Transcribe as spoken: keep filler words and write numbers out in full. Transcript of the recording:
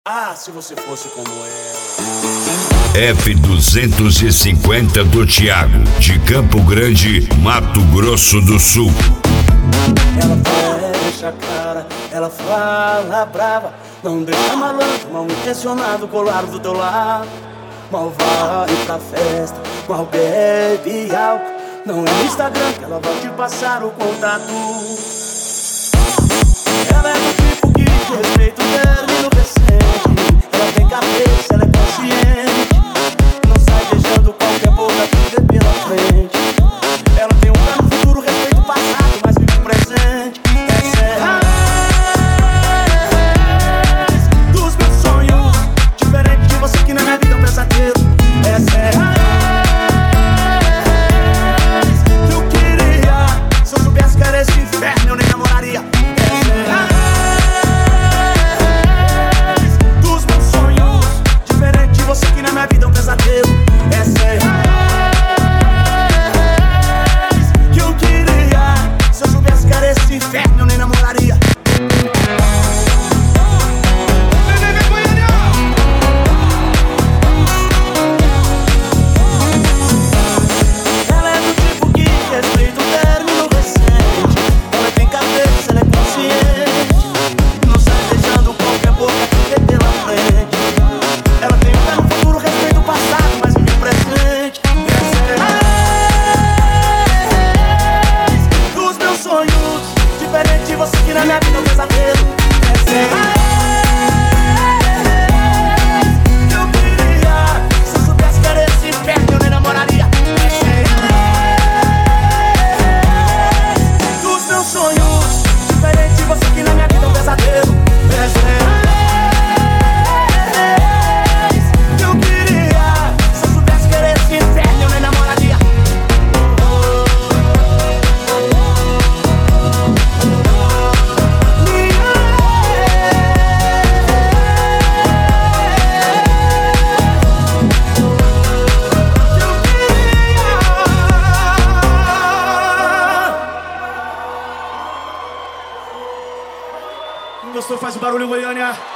Ah, se você fosse como ela. F duzentos e cinquenta do Thiago, de Campo Grande, Mato Grosso do Sul. Ela fecha a cara, ela fala brava, não deixa malandro, mal intencionado colar do teu lado. Mal vai pra festa, mal bebe álcool. Não é no Instagram que ela vai te passar o contato. Ela é do tipo que respeita o término recente. Ela tem cabeça, ela é consciente. Não sai beijando qualquer boca que vê pela frente. Ela tem um pé no futuro, respeita o passado, mas vive o presente. Essa é a raiz dos meus sonhos, diferente de você que na minha vida é um pesadelo. Essa é a raiz que eu queria. Se eu soubesse que era esse inferno, eu nem namoraria. Essa é a você que na minha vida é um pesadelo. Essa é a raiz que eu queria. Se eu soubesse que era esse inferno, eu nem namoraria. Ela é do tipo que respeita o término recente. Ela tem cabeça, ela é consciente. Não sai beijando qualquer boca que vê pela frente. Ela tem um pé no futuro, respeita o passado, mas vive o presente. Essa é a raiz dos meus sonhos, diferente de você que na minha vida é um pesadelo. Essa é a raiz que eu queria. Se eu soubesse que era esse inferno, eu nem namoraria. Essa é a raiz dos meus sonhos, diferente de você que na minha vida é um pesadelo. Essa é a Gostou? Faz o barulho, Goiânia.